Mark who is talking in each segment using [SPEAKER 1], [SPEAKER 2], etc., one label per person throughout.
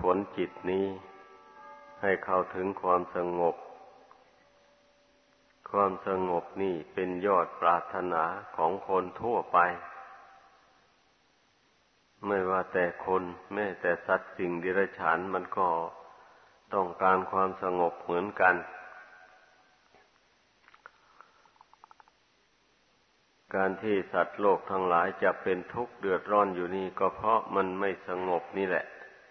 [SPEAKER 1] ขวนจิตนี้ให้เข้าถึงความสงบความสงบนี่เป็นยอดปรารถนาของคนทั่วไปไม่ว่าแต่คนแม้แต่สัตว์สิ่งเดรัจฉานมันก็ต้องการความสงบเหมือนกันการที่สัตว์โลกทั้งหลายจะเป็นทุกข์เดือดร้อนอยู่นี่ก็เพราะมันไม่สงบนี่แหละ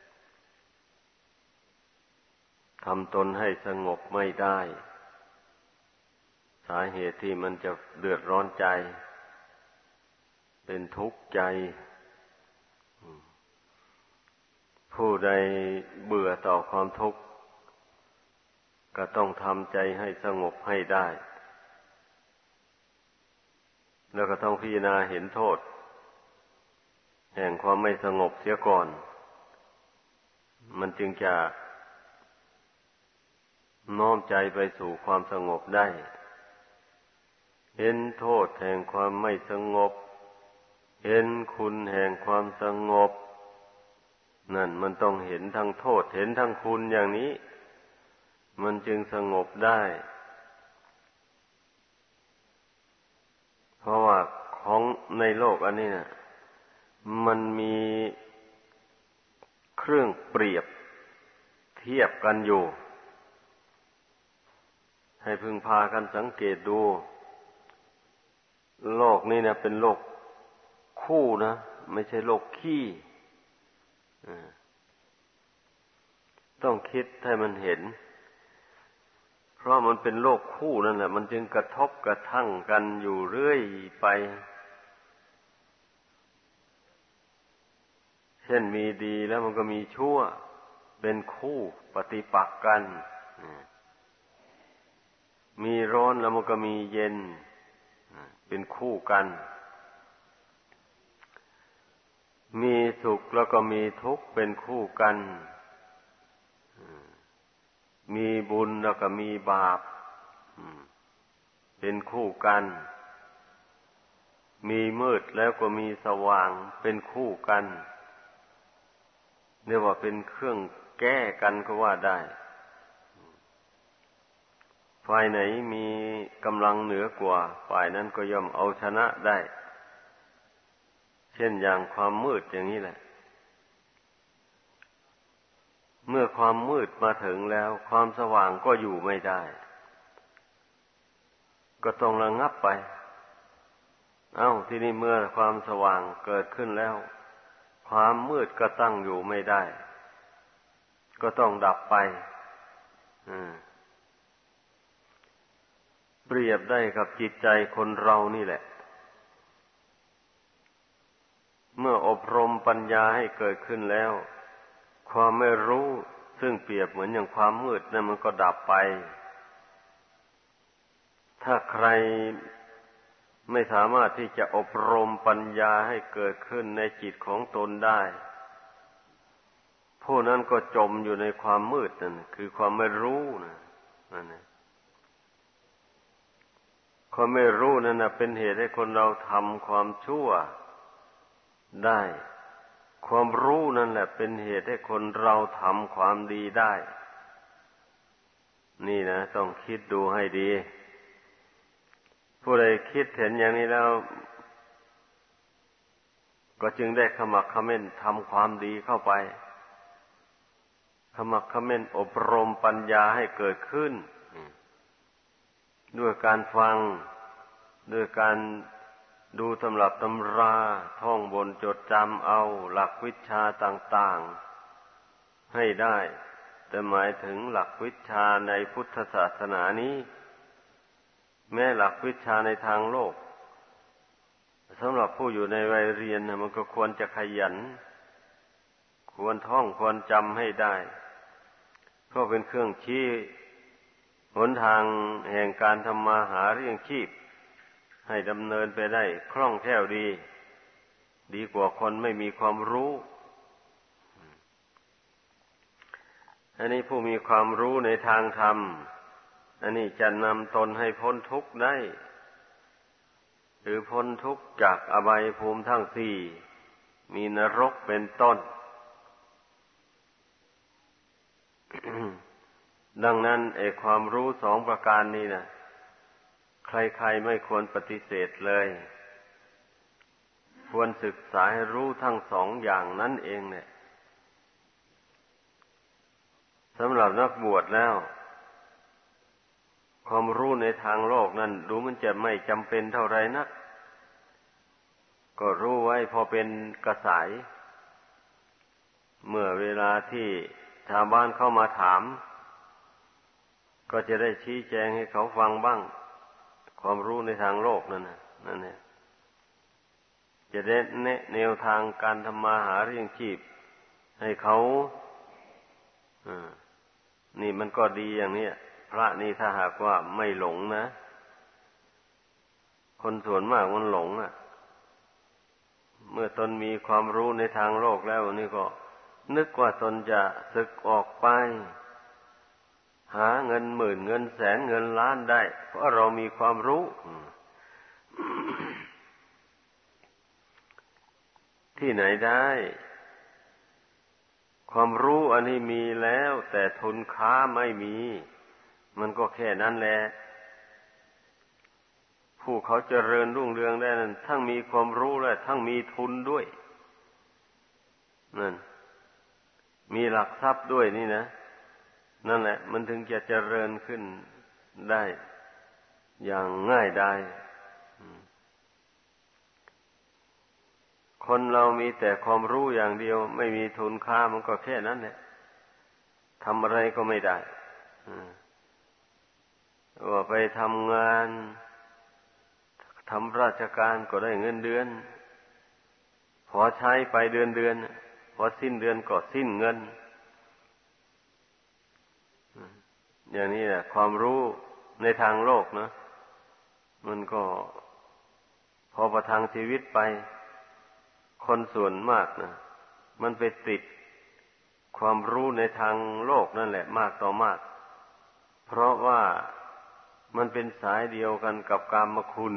[SPEAKER 1] ทำตนให้สงบไม่ได้สาเหตุที่มันจะเดือดร้อนใจเป็นทุกข์ใจผู้ใดเบื่อต่อความทุกข์ก็ต้องทำใจให้สงบให้ได้แล้วก็ต้องพิจารณาเห็นโทษแห่งความไม่สงบเสียก่อนมันจึงจะน้อมใจไปสู่ความสงบได้เห็นโทษแห่งความไม่สงบเห็นคุณแห่งความสงบนั่นมันต้องเห็นทั้งโทษเห็นทั้งคุณอย่างนี้มันจึงสงบได้เพราะว่าของในโลกอันนี้น่ะมันมีเครื่องเปรียบเทียบกันอยู่ให้พึงพากันสังเกตดูโลกนี้นะเป็นโลกคู่นะไม่ใช่โลกขี้ต้องคิดให้มันเห็นเพราะมันเป็นโลกคู่นั่นแหละมันจึงกระทบกระทั่งกันอยู่เรื่อยไปเช่นมีดีแล้วมันก็มีชั่วเป็นคู่ปฏิปักษ์กันมีร้อนแล้วมันก็มีเย็นเป็นคู่กันมีสุขแล้วก็มีทุกข์เป็นคู่กันมีบุญแล้วก็มีบาปเป็นคู่กันมีมืดแล้วก็มีสว่างเป็นคู่กันเรียกว่าเป็นเครื่องแก้กันก็ว่าได้ฝ่ายไหนมีกำลังเหนือกว่าฝ่ายนั้นก็ย่อมเอาชนะได้เช่นอย่างความมืดอย่างนี้แหละเมื่อความมืดมาถึงแล้วความสว่างก็อยู่ไม่ได้ก็ต้องระงับไปที่นี่เมื่อความสว่างเกิดขึ้นแล้วความมืดก็ตั้งอยู่ไม่ได้ก็ต้องดับไปเปรียบได้กับจิตใจคนเรานี่แหละเมื่ออบรมปัญญาให้เกิดขึ้นแล้วความไม่รู้ซึ่งเปรียบเหมือนอย่างความมืดนั่นมันก็ดับไปถ้าใครไม่สามารถที่จะอบรมปัญญาให้เกิดขึ้นในจิตของตนได้ผู้นั้นก็จมอยู่ในความมืดนั่นคือความไม่รู้นั่นนะความไม่รู้นั่นน่ะเป็นเหตุให้คนเราทำความชั่วได้ความรู้นั่นแหละเป็นเหตุให้คนเราทำความดีได้นี่นะต้องคิดดูให้ดีผู้ใดคิดเห็นอย่างนี้แล้วก็จึงได้ขมักเขม้นทำความดีเข้าไปขมักเขม้นอบรมปัญญาให้เกิดขึ้นด้วยการฟังด้วยการดูตำรับตำราท่องบนจดจำเอาหลักวิชาต่างๆให้ได้แต่หมายถึงหลักวิชาในพุทธศาสนานี้แม้หลักวิชาในทางโลกสำหรับผู้อยู่ในวัยเรียนมันก็ควรจะขยันควรท่องควรจำให้ได้เพราะเป็นเครื่องชี้หนทางแห่งการทำมาหาเลี้ยงชีพให้ดำเนินไปได้คล่องแคล่วดีกว่าคนไม่มีความรู้อันนี้ผู้มีความรู้ในทางธรรมอันนี้จะนำตนให้พ้นทุกข์ได้หรือพ้นทุกข์จากอบายภูมิทั้งสี่มีนรกเป็นต้นดังนั้นความรู้สองประการนี้นะใครๆไม่ควรปฏิเสธเลยควรศึกษาให้รู้ทั้งสองอย่างนั้นเองเนี่ยสำหรับนักบวชแล้วความรู้ในทางโลกนั้นดูมันจะไม่จำเป็นเท่าไรนักก็รู้ไว้พอเป็นกระสายเมื่อเวลาที่ชาวบ้านเข้ามาถามก็จะได้ชี้แจงให้เขาฟังบ้างความรู้ในทางโลกนั่นเนี่ยจะได้แนะแนวทางการทำมาหาเลี้ยงชีพให้เขานี่มันก็ดีอย่างนี้พระนี่ถ้าหากว่าไม่หลงนะคนส่วนมากมันหลงเมื่อตนมีความรู้ในทางโลกแล้วนี่ก็นึกว่าตนจะสึกออกไปหาเงินหมื่นเงินแสนเงินล้านได้เพราะเรามีความรู้ ที่ไหนได้ความรู้อันนี้มีแล้วแต่ทุนค้าไม่มีมันก็แค่นั้นแหละผู้เขาเจริญรุ่งเรืองได้นั้นทั้งมีความรู้และทั้งมีทุนด้วยนั่นมีหลักทรัพย์ด้วยนี่นะนั่นแหละมันถึงจะเจริญขึ้นได้อย่างง่ายดายคนเรามีแต่ความรู้อย่างเดียวไม่มีทุนค้ามันก็แค่นั้นแหละทำอะไรก็ไม่ได้ว่าไปทำงานทำราชการก็ได้เงินเดือนพอใช้ไปเดือนพอสิ้นเดือนก็สิ้นเงินอย่างนี้แหละความรู้ในทางโลกนะมันก็พอประทังชีวิตไปคนส่วนมากนะมันไปติดความรู้ในทางโลกนั่นแหละมากต่อมากเพราะว่ามันเป็นสายเดียวกันกับกามคุณ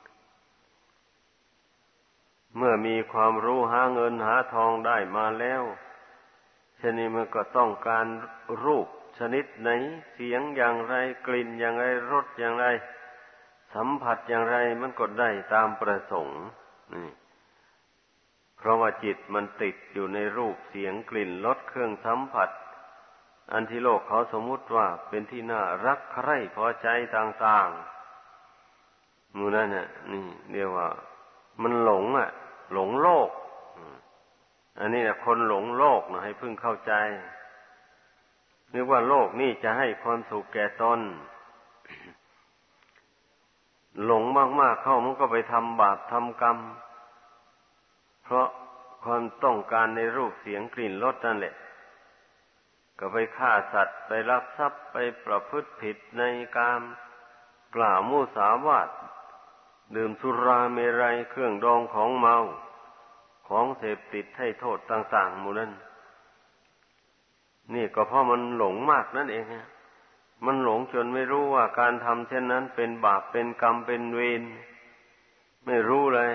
[SPEAKER 1] เมื่อมีความรู้หาเงินหาทองได้มาแล้วฉะนี้มันก็ต้องการรูปชนิดไหนเสียงอย่างไรกลิ่นอย่างไรรสอย่างไรสัมผัสอย่างไรมันก็ได้ตามประสงค์นี่เพราะว่าจิตมันติดอยู่ในรูปเสียงกลิ่นรสเครื่องสัมผัสอันที่โลกเขาสมมุติว่าเป็นที่น่ารักใคร่พอใจต่างๆหมู่นั้นน่ะนี่เรียกว่ามันหลงหลงโลกอันนี้นะคนหลงโลกนะให้พึงเข้าใจนึกว่าโลกนี่จะให้ความสุขแก่ตนหลงมากๆเข้ามันก็ไปทำบาปทำกรรมเพราะความต้องการในรูปเสียงกลิ่นรสนั่นแหละก็ไปฆ่าสัตว์ไปลักทรัพย์ไปประพฤติผิดในกามกล่าวมุสาวาทดื่มสุราเมรัยเครื่องดองของเมาของเสพติดให้โทษต่างๆหมู่นั้นนี่ก็เพราะมันหลงมากนั่นเองมันหลงจนไม่รู้ว่าการทำเช่นนั้นเป็นบาปเป็นกรรมเป็นเวรไม่รู้เลย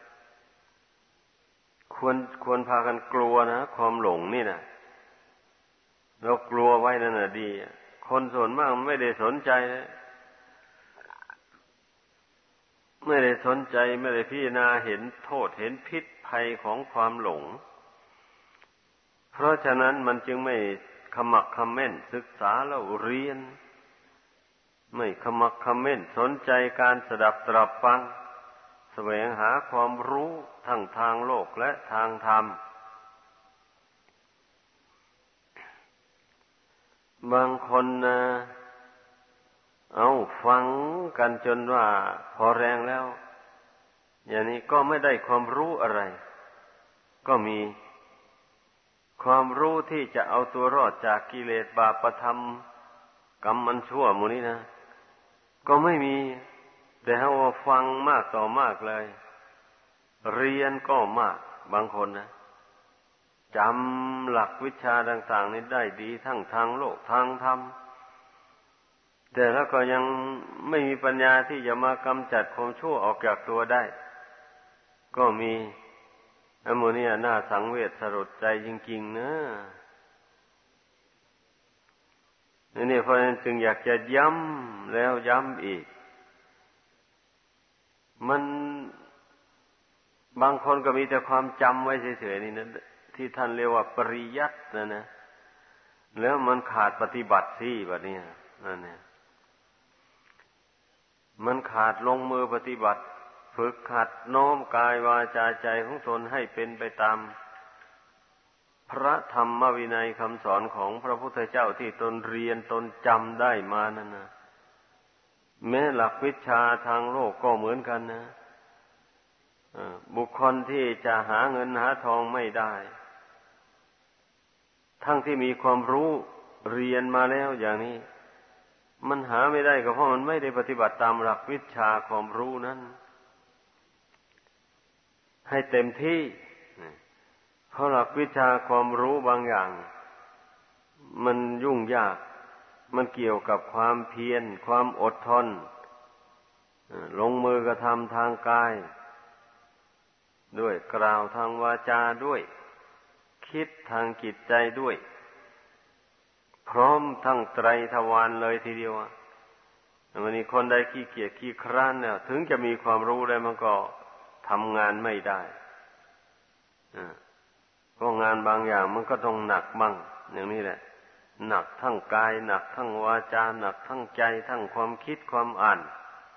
[SPEAKER 1] ควรพากันกลัวนะความหลงนี่นะเรากลัวไว้นั่นน่ะดีคนส่วนมากไม่ได้สนใจนะไม่ได้สนใจไม่ได้พิจารณาเห็นโทษเห็นพิษภัยของความหลงเพราะฉะนั้นมันจึงไม่ขมักเขม้นศึกษาแล้วเรียนไม่ขมักเขม้นสนใจการสดับตรับฟังแสวงหาความรู้ทั้งทางโลกและทางธรรมบางคนนะเอาฟังกันจนว่าพอแรงแล้วอย่างนี้ก็ไม่ได้ความรู้อะไรก็มีความรู้ที่จะเอาตัวรอดจากกิเลสบาปธรรมกรรมมันชั่วหมู่นี้นะก็ไม่มีแต่ถ้าว่าฟังมากต่อมากเลยเรียนก็มากบางคนนะจำหลักวิชาต่างๆนี้ได้ดีทั้งทางโลกทางธรรมแต่แล้วก็ยังไม่มีปัญญาที่จะมากำจัดความชั่วออกจากตัวได้ก็มีอันโมนี้น่าสังเวชสลดใจจริงๆนะนี่เพราะฉะนั้นจึงอยากจะย้ำแล้วย้ำอีกมันบางคนก็มีแต่ความจำไว้เฉยๆนี่นะที่ท่านเรียกว่าปริยัตินะแล้วมันขาดปฏิบัติสิแบบนี้นั่นเนี่ยมันขาดลงมือปฏิบัติฝึกหัดโน้มกายวาจาใจของตนให้เป็นไปตามพระธรรมวินัยคำสอนของพระพุทธเจ้าที่ตนเรียนตนจำได้มานั่นนะแม้หลักวิชาทางโลกก็เหมือนกันนะบุคคลที่จะหาเงินหาทองไม่ได้ทั้งที่มีความรู้เรียนมาแล้วอย่างนี้มันหาไม่ได้ก็เพราะมันไม่ได้ปฏิบัติตามหลักวิชาความรู้นั้นให้เต็มที่เพราะหลักวิชาความรู้บางอย่างมันยุ่งยากมันเกี่ยวกับความเพียรความอดทนลงมือกระทำทางกายด้วยกล่าวทางวาจาด้วยคิดทางจิตใจด้วยพร้อมทั้งไตรทวารเลยทีเดียววันนี้คนใดขี้เกียจขี้คร้านเนี่ยถึงจะมีความรู้ได้มันก็ทำงานไม่ได้เพราะงานบางอย่างมันก็ต้องหนักบ้างอย่างนี้แหละหนักทั้งกายหนักทั้งวาจาหนักทั้งใจทั้งความคิดความอ่าน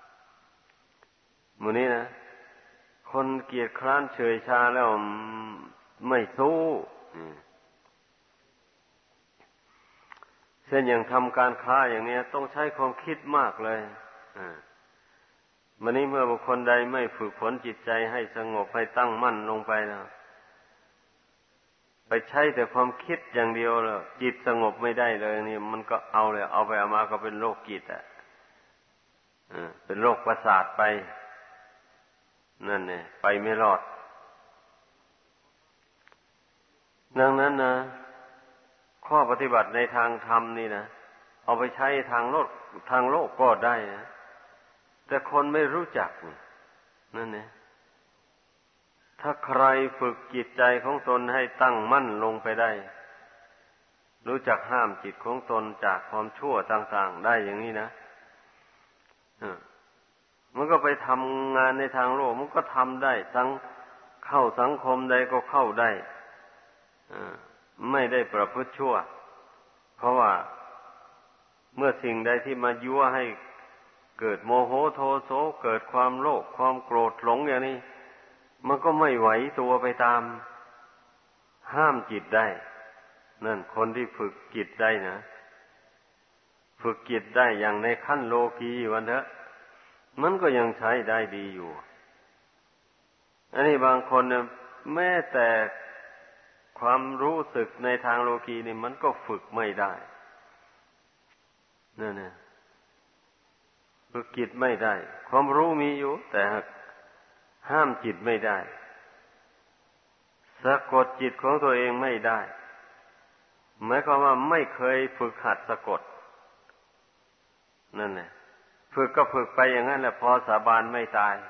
[SPEAKER 1] มื้อนี้นะคนเกียจคร้านเฉยชาแล้วไม่สู้เช่นอย่างทำการค้าอย่างนี้ต้องใช้ความคิดมากเลยมื้อนี้เมื่อบุคคลใดไม่ฝึกฝนจิตใจให้สงบให้ตั้งมั่นลงไปแล้วไปใช้แต่ความคิดอย่างเดียวแล้วจิตสงบไม่ได้เลยนี่มันก็เอาเลยเอาไปเอามาก็เป็นโรคจิตเป็นโรคประสาทไปนั่นเนี่ยไปไม่รอดดังนั้นนะข้อปฏิบัติในทางธรรมนี่นะเอาไปใช้ทางโลกก็ได้นะแต่คนไม่รู้จักนั่นเนี่ยถ้าใครฝึกจิตใจของตนให้ตั้งมั่นลงไปได้รู้จักห้ามจิตของตนจากความชั่วต่างๆได้อย่างนี้นะมันก็ไปทำงานในทางโลกมันก็ทำได้เข้าสังคมใดก็เข้าได้ไม่ได้ประพฤติชั่วเพราะว่าเมื่อสิ่งใดที่มายั่วให้เกิดโมโหโทโสเกิดความโลภความโกรธหลงอย่างนี้มันก็ไม่ไหวตัวไปตามห้ามจิตได้นั่นคนที่ฝึกจิตได้นะฝึกจิตได้อย่างในขั้นโลกีวันเถอะมันก็ยังใช้ได้ดีอยู่อันนี้บางคนเนี่ยแม้แต่ความรู้สึกในทางโลกีนี่มันก็ฝึกไม่ได้นั่นน่ะฝึกจิตไม่ได้ความรู้มีอยู่แต่ห้ามจิตไม่ได้สะกดจิตของตัวเองไม่ได้หมายความว่าไม่เคยฝึกหัดสะกดนั่นแหละฝึกก็ฝึกไปอย่างนั้นแหละพอสาบานไม่ตาย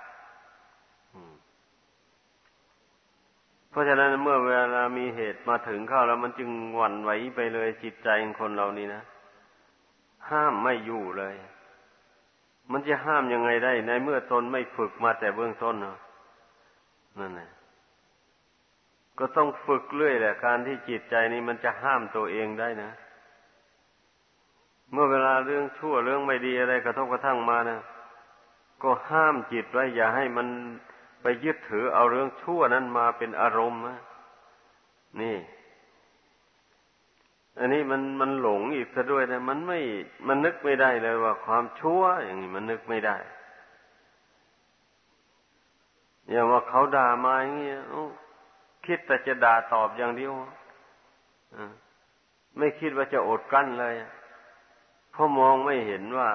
[SPEAKER 1] เพราะฉะนั้นเมื่อเวลามีเหตุมาถึงเข้าแล้วมันจึงหวั่นไหวไปเลยจิตใจของคนเรานี่นะห้ามไม่อยู่เลยมันจะห้ามยังไงได้ในเมื่อตนไม่ฝึกมาแต่เบื้องต้นเนาะนั่นแหละก็ต้องฝึกเรื่อยแหละการที่จิตใจนี้มันจะห้ามตัวเองได้นะเมื่อเวลาเรื่องชั่วเรื่องไม่ดีอะไรกระทบกระทั่งมานะก็ห้ามจิตไว้อย่าให้มันไปยึดถือเอาเรื่องชั่วนั้นมาเป็นอารมณ์นะนี่อันนี้มันหลงอีกซะด้วยนะมันนึกไม่ได้เลยว่าความชั่วอย่างนี้มันนึกไม่ได้อย่างว่าเขาด่ามาอย่างนี้คิดแต่จะด่าตอบอย่างเดียวไม่คิดว่าจะอดกั้นเลยเพราะมองไม่เห็นว่า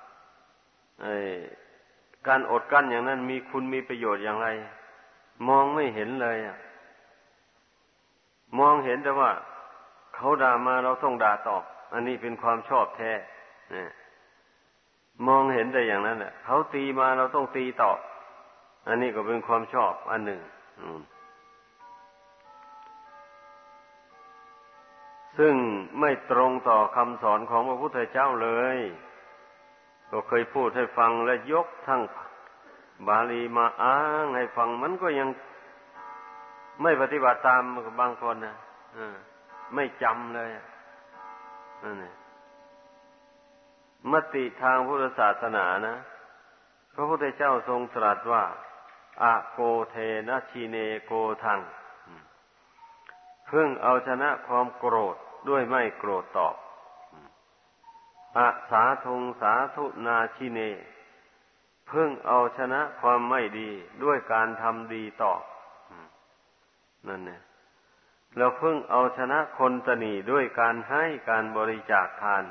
[SPEAKER 1] การอดกั้นอย่างนั้นมีคุณมีประโยชน์อย่างไรมองไม่เห็นเลยมองเห็นแต่ว่าเขาด่ามาเราต้องด่าตอบอันนี้เป็นความชอบแท้มองเห็นแต่อย่างนั้นแหละเขาตีมาเราต้องตีตอบอันนี้ก็เป็นความชอบอันหนึ่งซึ่งไม่ตรงต่อคำสอนของพระพุทธเจ้าเลยก็เคยพูดให้ฟังและยกทั้งบาลีมาอ้างให้ฟังมันก็ยังไม่ปฏิบัติตามบางคนนะไม่จำเลยนั่นแหละมติทางพุทธศาสนานะพระพุทธเจ้าทรงตรัสว่าอะโกเทนะชีเนโกทังเพิ่งเอาชนะความโกรธด้วยไม่โกรธตอบอะสาธุงสาธุนาชิเนเพิ่งเอาชนะความไม่ดีด้วยการทำดีตอบนั่นเนี่ยเราเพิ่งเอาชนะคนตนีด้วยการให้การบริจาคทาน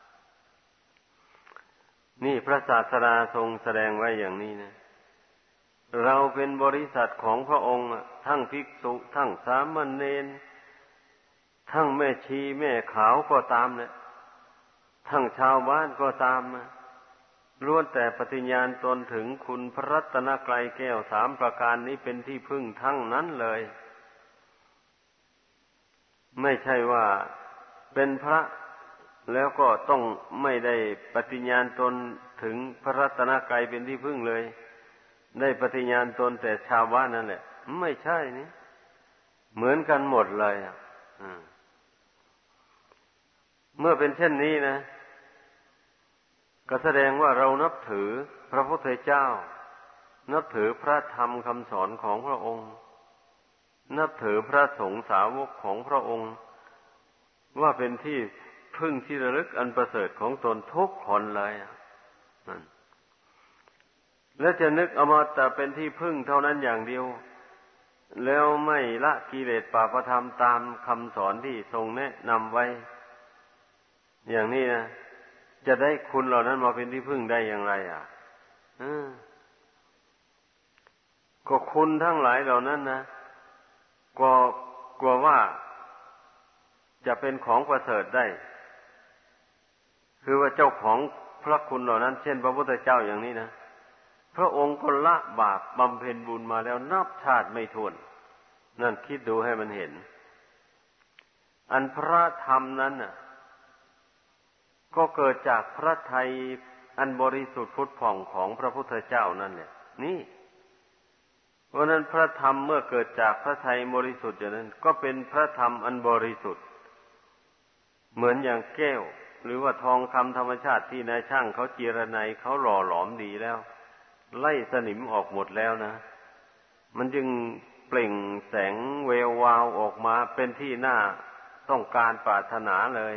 [SPEAKER 1] นี่พระศาสดาทรงแสดงไว้อย่างนี้นะเราเป็นบริษัทของพระองค์ทั้งภิกษุทั้งสามเณรทั้งแม่ชีแม่ขาวก็ตามเนี่ยทั้งชาวบ้านก็ตามนะล้วนแต่ปฏิญาณตนถึงคุณพระรัตนกรัยแก้วสามประการนี้เป็นที่พึ่งทั้งนั้นเลยไม่ใช่ว่าเป็นพระแล้วก็ต้องไม่ได้ปฏิญาณตนถึงพระรัตนกรัยเป็นที่พึ่งเลยได้ปฏิญาณตนแต่ชาวบ้านนั่นแหละไม่ใช่นี่เหมือนกันหมดเลยเมื่อเป็นเช่นนี้นะก็แสดงว่าเรานับถือพระพุทธเจ้านับถือพระธรรมคำสอนของพระองค์นับถือพระสงฆ์สาวกของพระองค์ว่าเป็นที่พึ่งที่ระลึกอันประเสริฐของตนทุกคนเลยนั่นแล้วจะนึกเอามาแต่เป็นที่พึ่งเท่านั้นอย่างเดียวแล้วไม่ละกิเลสปาปธรรมตามคำสอนที่ทรงแนะนำไว้อย่างนี้นะจะได้คุณเหล่านั้นมาเป็นที่พึ่งได้อย่างไรก็คุณทั้งหลายเหล่านั้นนะกลัวว่าจะเป็นของประเสริฐได้คือว่าเจ้าของพระคุณเหล่านั้นเช่นพระพุทธเจ้าอย่างนี้นะพระองค์ก็ละบาปบำเพ็ญบุญมาแล้วนับชาติไม่ถ้วนนั่นคิดดูให้มันเห็นอันพระธรรมนั้นน่ะก็เกิดจากพระทัยอันบริสุทธิ์ผุดผ่องของพระพุทธเจ้านั่นแหละนี่เพราะนั้นพระธรรมเมื่อเกิดจากพระทัยบริสุทธิ์อย่างนั้นก็เป็นพระธรรมอันบริสุทธิ์เหมือนอย่างแก้วหรือว่าทองคำธรรมชาติที่นายช่างเขาเจรไนเขาหล่อหลอมดีแล้วไล่สนิมออกหมดแล้วนะมันจึงเปล่งแสงแวววาวออกมาเป็นที่น่าต้องการปรารถนาเลย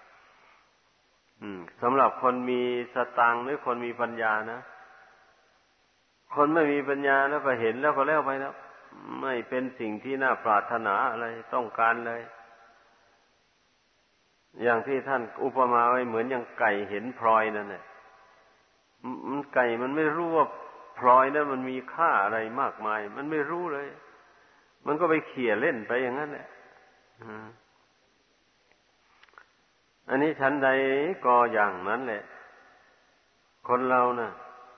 [SPEAKER 1] สำหรับคนมีสตางค์หรือคนมีปัญญานะคนไม่มีปัญญาแล้วก็เห็นแล้วก็แล้วไปแล้วไม่เป็นสิ่งที่น่าปรารถนาอะไรต้องการเลยอย่างที่ท่านอุปมาไว้เหมือนอย่างไก่เห็นพลอยนั่นแหละไก่มันไม่รู้ว่าพลอยนั้นมันมีค่าอะไรมากมายมันไม่รู้เลยมันก็ไปเขี่ยเล่นไปอย่างนั้นแหละอันนี้ฉันใดก็อย่างนั้นแหละคนเรานะ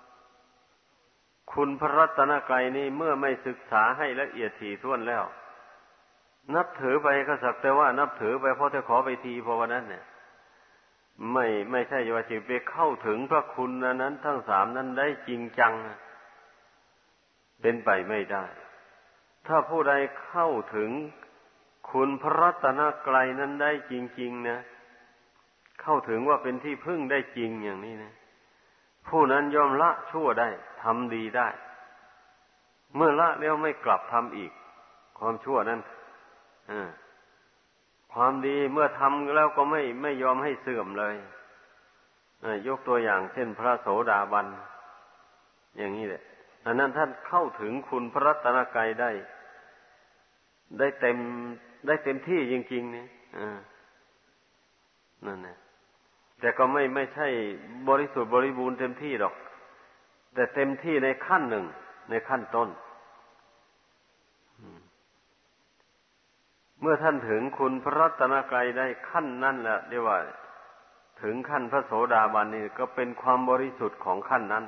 [SPEAKER 1] คุณพระรัตนกรัยนี่เมื่อไม่ศึกษาให้ละเอียดถี่ถ้วนแล้วนับถือไปก็สักแต่ว่านับถือไปเพราะจะขอไปทีเพราะว่านั้นเนี่ยไม่ใช่ว่าจะไปเข้าถึงพระคุณนั้นทั้งสามนั้นได้จริงจังเป็นไปไม่ได้ถ้าผู้ใดเข้าถึงคุณพระรัตนกรัยนั้นได้จริงๆนะเข้าถึงว่าเป็นที่พึ่งได้จริงอย่างนี้นะผู้นั้นย่อมละชั่วได้ทำดีได้เมื่อละแล้วไม่กลับทำอีกความชั่วนั้นความดีเมื่อทำแล้วก็ไม่ยอมให้เสื่อมเลยยกตัวอย่างเช่นพระโสดาบันอย่างนี้แหละอันนั้นท่านเข้าถึงคุณพระรัตนกรัยได้เต็มที่จริงๆนี่นั่นแหละแต่ก็ไม่ใช่บริสุทธิ์บริบูรณ์เต็มที่หรอกแต่เต็มที่ในขั้นหนึ่งในขั้นต้นเมื่อท่านถึงคุณพระรัตนกรัยได้ขั้นนั้นแหละเรียกว่าถึงขั้นพระโสดาบันนี่ก็เป็นความบริสุทธิ์ของขั้นนั้น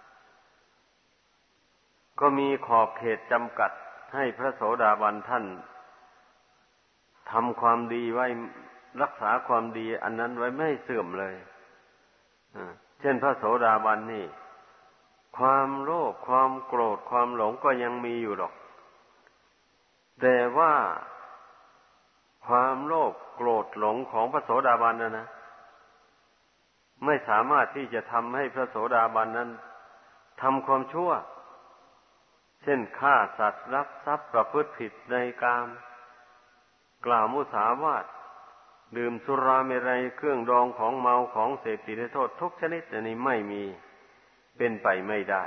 [SPEAKER 1] ก็มีขอบเขตจำกัดให้พระโสดาบันท่านทำความดีไว้รักษาความดีอันนั้นไว้ไม่ให้เสื่อมเลยเช่นพระโสดาบันนี่ความโลภความโกรธความหลงก็ยังมีอยู่หรอกแต่ว่าความโลภโกรธหลงของพระโสดาบันนะไม่สามารถที่จะทำให้พระโสดาบันนั้นทำความชั่วเช่นฆ่าสัตว์ลักทรัพย์ประพฤติผิดในกามกล่าวมุสาวาทดื่มสุราเมรัยเครื่องดองของเมาของเสพติดให้โทษทุกชนิดอันนี้ไม่มีเป็นไปไม่ได้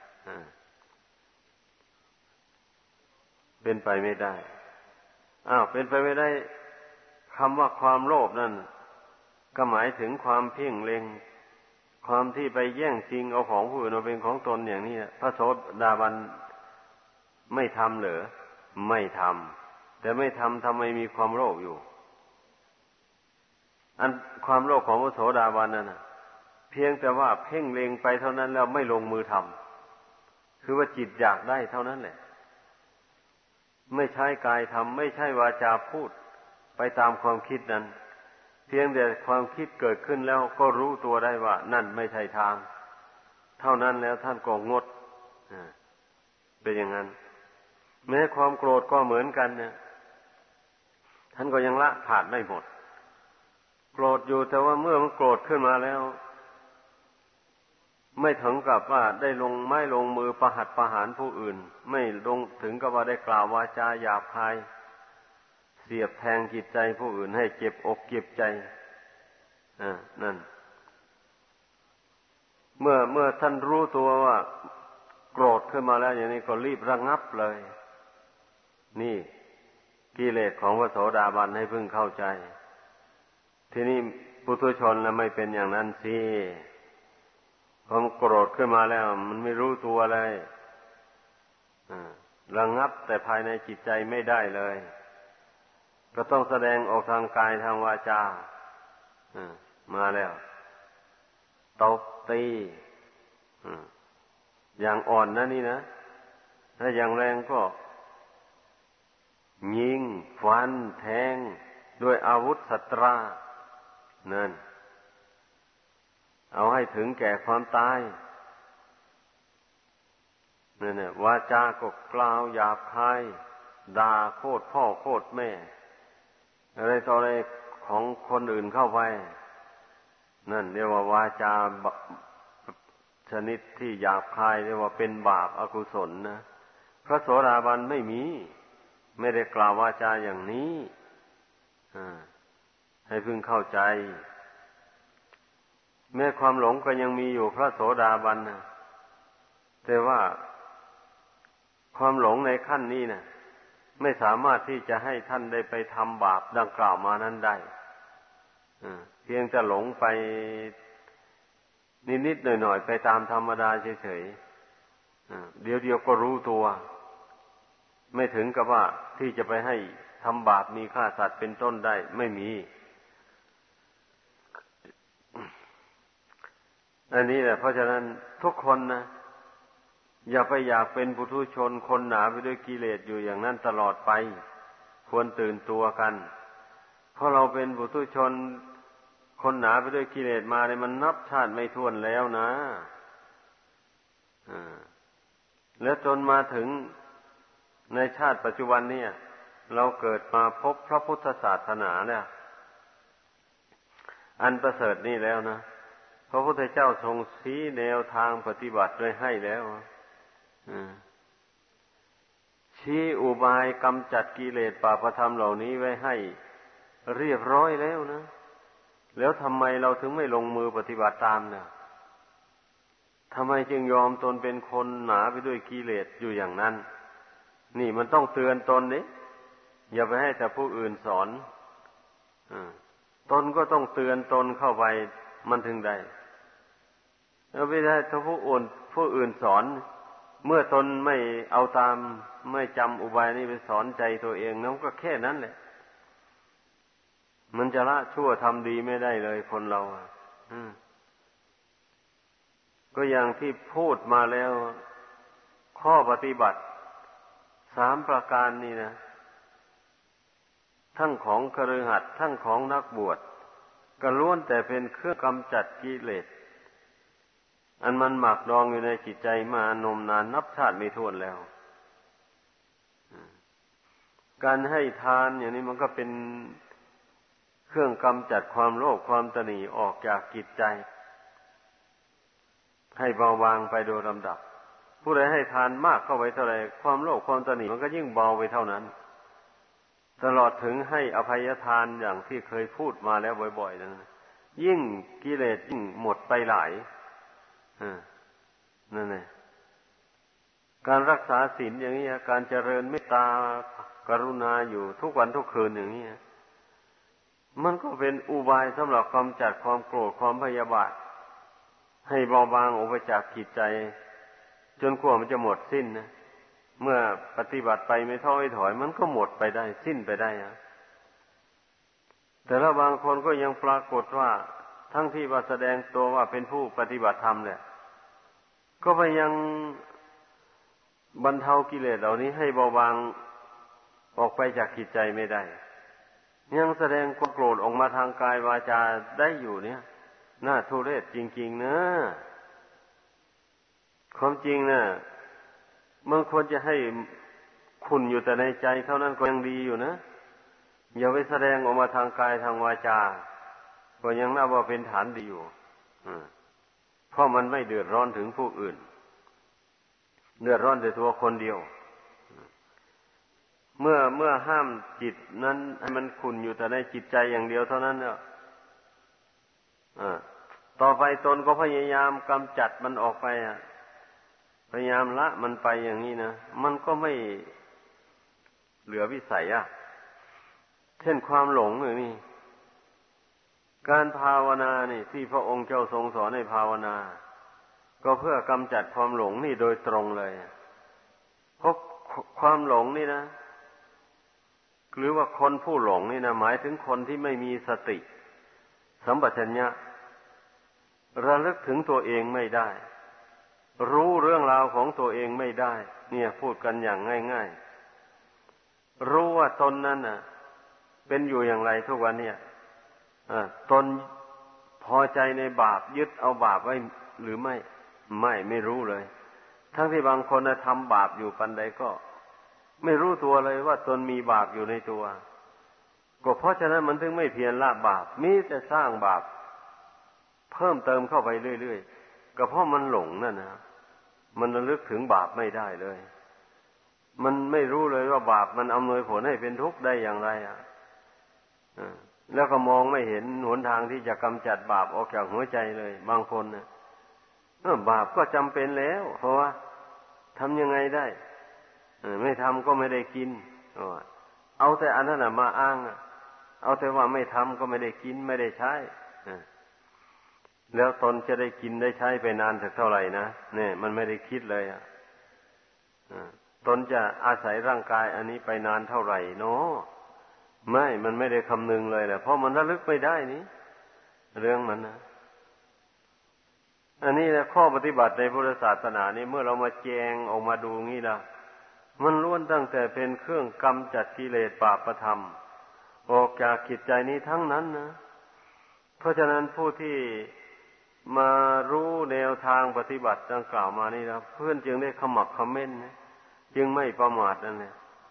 [SPEAKER 1] เป็นไปไม่ได้เป็นไปไม่ได้คำว่าความโลภนั่นก็หมายถึงความเพ่งเล็งความที่ไปแย่งชิงเอาของผู้อื่นมาเป็นของตนอย่างนี้พระโสดาบันไม่ทำเหรอไม่ทำแต่ไม่ทำทำไมมีความโลภอยู่อันความโลภของพระโสดาบันนั่นเพียงแต่ว่าเพ่งเล็งไปเท่านั้นแล้วไม่ลงมือทำคือว่าจิตอยากได้เท่านั้นแหละไม่ใช่กายทำไม่ใช่วาจาพูดไปตามความคิดนั้นเพียงแต่ความคิดเกิดขึ้นแล้วก็รู้ตัวได้ว่านั่นไม่ใช่ทางเท่านั้นแล้วท่านก็งดเป็นอย่างนั้นแม้ความโกรธก็เหมือนกันเนี่ยท่านก็ยังละขาดไม่หมดโกรธอยู่แต่ว่าเมื่อมันโกรธขึ้นมาแล้วไม่ถึงกับว่าได้ลงไม้ลงมือประหัตประหารผู้อื่นไม่ลงถึงกับว่าได้กล่าววาจาหยาบคายเสียบแทงจิตใจผู้อื่นให้เจ็บอกเจ็บใจนั่นเมื่อท่านรู้ตัวว่าโกรธขึ้นมาแล้วอย่างนี้ก็รีบระงับเลยนี่กิเลสของพระโสดาบันให้พึงเข้าใจทีนี้ปุถุชนแล้วไม่เป็นอย่างนั้นสิพอโกรธขึ้นมาแล้วมันไม่รู้ตัวเลยระงับแต่ภายในจิตใจไม่ได้เลยก็ต้องแสดงออกทางกายทางวาจามาแล้วตบตีอย่างอ่อนนะนี่นะถ้าอย่างแรงก็ยิงฟันแทงด้วยอาวุธสัตรานั่นเอาให้ถึงแก่ความตายนั่นน่ะวาจาก็กล่าวหยาบคายด่าโคตรพ่อโคตรแม่อะไรต่ออะไรของคนอื่นเข้าไปนั่นเรียกว่าวาจาชนิดที่หยาบคายเรียกว่าเป็นบาปอกุศลนะพระโสดาบันไม่ได้กล่าววาจาอย่างนี้ให้พึงเข้าใจแม้ความหลงก็ยังมีอยู่พระโสดาบันนะแต่ว่าความหลงในขั้นนี้นะไม่สามารถที่จะให้ท่านได้ไปทำบาปดังกล่าวมานั้นได้เพียงจะหลงไปนิดๆหน่อยๆไปตามธรรมดาเฉยๆเดี๋ยวก็รู้ตัวไม่ถึงกับว่าที่จะไปให้ทำบาปมีฆ่าสัตว์เป็นต้นได้ไม่มีอันนี้แหละเพราะฉะนั้นทุกคนนะอย่าไปอยากเป็นปุถุชนคนหนาไปด้วยกิเลสอยู่อย่างนั้นตลอดไปควรตื่นตัวกันเพราะเราเป็นปุถุชนคนหนาไปด้วยกิเลสมาเนี่ยมันนับชาติไม่ถ้วนแล้วนะแล้วจนมาถึงในชาติปัจจุบันเนี่ยเราเกิดมาพบพระพุทธศาสนาเนี่ยอันประเสริฐนี่แล้วนะพระพุทธเจ้าทรงชี้แนวทางปฏิบัติไว้ให้แล้วชี้อุบายกำจัดกิเลสบาปธรรมเหล่านี้ไว้ให้เรียบร้อยแล้วนะแล้วทำไมเราถึงไม่ลงมือปฏิบัติตามเนี่ยทำไมจึงยอมตนเป็นคนหนาไปด้วยกิเลสอยู่อย่างนั้นนี่มันต้องเตือนตนนี่อย่าไปให้แต่ผู้อื่นสอนตนก็ต้องเตือนตนเข้าไปมันถึงได้แล้วไม่ได้ถ้าผู้อื่นสอนเมื่อตนไม่เอาตามไม่จำอุบายนี้ไปสอนใจตัวเองนั่นก็แค่นั้นแหละมันจะละชั่วทำดีไม่ได้เลยคนเราก็อย่างที่พูดมาแล้วข้อปฏิบัติ3 ประการนี่นะทั้งของคฤหัสถ์ทั้งของนักบวชก็ล้วนแต่เป็นเครื่องกำจัดกิเลสอันมันหมักดองอยู่ในจิตใจมานมนานนับชาติไม่ถ้วนแล้วการให้ทานอย่างนี้มันก็เป็นเครื่องกำจัดความโลภความตณีออกจากจิตใจให้เบาบางไปโดยลำดับผู้ใดให้ทานมากเข้าไปเท่าไรความโลภความตณีมันก็ยิ่งเบาไปเท่านั้นตลอดถึงให้อภัยทานอย่างที่เคยพูดมาแล้วบ่อยๆนั้นยิ่งกิเลสยิ่งหมดไปหลายนั่นแหละการรักษาศีลอย่างนี้การเจริญเมตตากรุณาอยู่ทุกวันทุกคืนอย่างนี้มันก็เป็นอุบายสำหรับกำจัดความโกรธความพยาบาทให้เบาบางออกไปจากจิตใจจนกว่ามันจะหมดสิ้นนะเมื่อปฏิบัติไปไม่ท้อไม่ถอยมันก็หมดไปได้สิ้นไปได้แต่ละบางคนก็ยังปรากฏว่าทั้งที่ว่าแสดงตัวว่าเป็นผู้ปฏิบัติธรรมเนี่ยก็ไปยังบรรเทากิเลสเหล่านี้ให้เบาบางออกไปจากจิตใจไม่ได้ยังแสดงความโกรธออกมาทางกายวาจาได้อยู่เนี่ยน่าทุเรศจริงๆนะความจริงนะมันควรจะให้คุณอยู่แต่ในใจเท่านั้นก็ยังดีอยู่นะอย่าไปแสดงออกมาทางกายทางวาจาก็ยังนับว่าเป็นฐานดีอยู่เพราะมันไม่เดือดร้อนถึงผู้อื่นเดือดร้อนแต่ตัวคนเดียวเมื่อห้ามจิตนั้นให้มันขุ่นอยู่แต่ในจิตใจอย่างเดียวเท่านั้นเนี่ยต่อไปตนก็พยายามกำจัดมันออกไปพยายามละมันไปอย่างนี้นะมันก็ไม่เหลือวิสัยเช่นความหลงอย่างนี้การภาวนานี่ที่พระองค์เจ้าทรงสอนให้ภาวนาก็เพื่อกำจัดความหลงนี่โดยตรงเลยเพราะความหลงนี่นะหรือว่าคนผู้หลงนี่นะหมายถึงคนที่ไม่มีสติสัมปชัญญะระลึกถึงตัวเองไม่ได้รู้เรื่องราวของตัวเองไม่ได้เนี่ยพูดกันอย่างง่ายๆรู้ว่าตนนั้นน่ะเป็นอยู่อย่างไรทุกวันเนี่ยตนพอใจในบาปยึดเอาบาปไว้หรือไม่รู้เลยทั้งที่บางคนทำบาปอยู่ปันใดก็ไม่รู้ตัวเลยว่าตนมีบาปอยู่ในตัวก็เพราะฉะนั้นมันถึงไม่เพียรละบาปมีแต่สร้างบาปเพิ่มเติมเข้าไปเรื่อยๆก็เพราะมันหลงนั่นนะมันระลึกถึงบาปไม่ได้เลยมันไม่รู้เลยว่าบาปมันอำนวยผลให้เป็นทุกข์ได้อย่างไรแล้วก็มองไม่เห็นหนทางที่จะกำจัดบาปออกจากหัวใจเลยบางคนนะบาปก็จำเป็นแล้วเพราะว่าทำยังไงได้ไม่ทำก็ไม่ได้กินเอาแต่อันนั้นมาอ้างเอาแต่ว่าไม่ทำก็ไม่ได้กินไม่ได้ใช้แล้วตนจะได้กินได้ใช้ไปนานสักเท่าไหร่นะเนี่ยมันไม่ได้คิดเลยตนจะอาศัยร่างกายอันนี้ไปนานเท่าไหร่เนาะมันไม่ได้คำนึงเลยแหละเพราะมันระลึกไม่ได้นี่เรื่องมันนะอันนี้แหละข้อปฏิบัติในพุทธศาสนานี่เมื่อเรามาแจงออกมาดูงี้ละมันล้วนตั้งแต่เป็นเครื่องกำจัดกิเลสบาปธรรมออกจากจิตใจนี้ทั้งนั้นนะเพราะฉะนั้นผู้ที่มารู้แนวทางปฏิบัติดังกล่าวมานี่นะเพื่อนจึงได้ขมักเขม้นนะจึงไม่ประมาทนั่นแหละ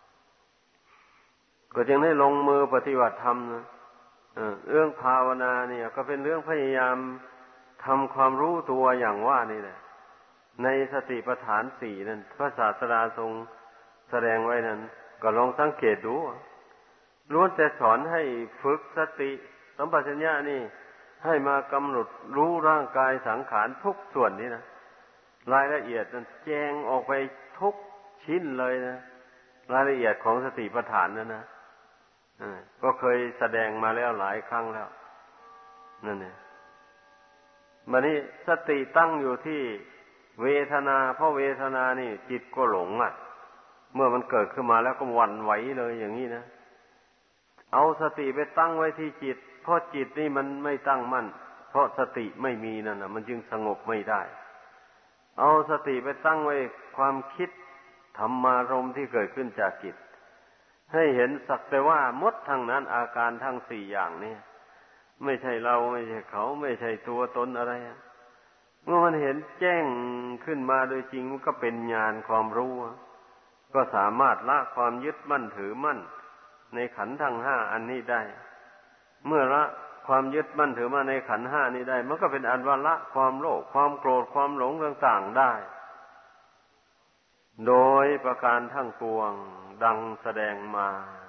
[SPEAKER 1] ก็จึงได้ลงมือปฏิบัติธรรมนะเรื่องภาวนาเนี่ยก็เป็นเรื่องพยายามทำความรู้ตัวอย่างว่านี่แหละในสติปัฏฐานสี่นั้นพระศาสดาทรงแสดงไว้นั้นก็ลองสังเกตดูล้วนแต่สอนให้ฝึกสติสัมปชัญญะนี่ให้มากำหนดรู้ร่างกายสังขารทุกส่วนนี้นะรายละเอียดนั้นแจงออกไปทุกชิ้นเลยนะรายละเอียดของสติปัฏฐานนั้นนะก็เคยแสดงมาแล้วหลายครั้งแล้วนั่นเองบัดนี้สติตั้งอยู่ที่เวทนาเพราะเวทนานี่จิตก็หลงเมื่อมันเกิดขึ้นมาแล้วก็หวั่นไหวเลยอย่างนี้นะเอาสติไปตั้งไว้ที่จิตเพราะจิตนี่มันไม่ตั้งมั่นเพราะสติไม่มีนั่นน่ะมันจึงสงบไม่ได้เอาสติไปตั้งไว้ความคิดธรรมารมณ์ที่เกิดขึ้นจากจิตให้เห็นสักแต่ว่ามดทั้งนั้นอาการทั้งสี่อย่างนี้ไม่ใช่เราไม่ใช่เขาไม่ใช่ตัวตนอะไรเมื่อมันเห็นแจ้งขึ้นมาโดยจริงมันก็เป็นญาณความรู้ก็สามารถละความยึดมั่นถือมั่นในขันธ์ทั้งห้าอันนี้ได้เมื่อละความยึดมั่นถือมั่นในขันธ์ห้านี้ได้มันก็เป็นอันว่าละความโลภความโกรธความหลงต่างๆได้โดยประการทั้งปวงดังแสดงมา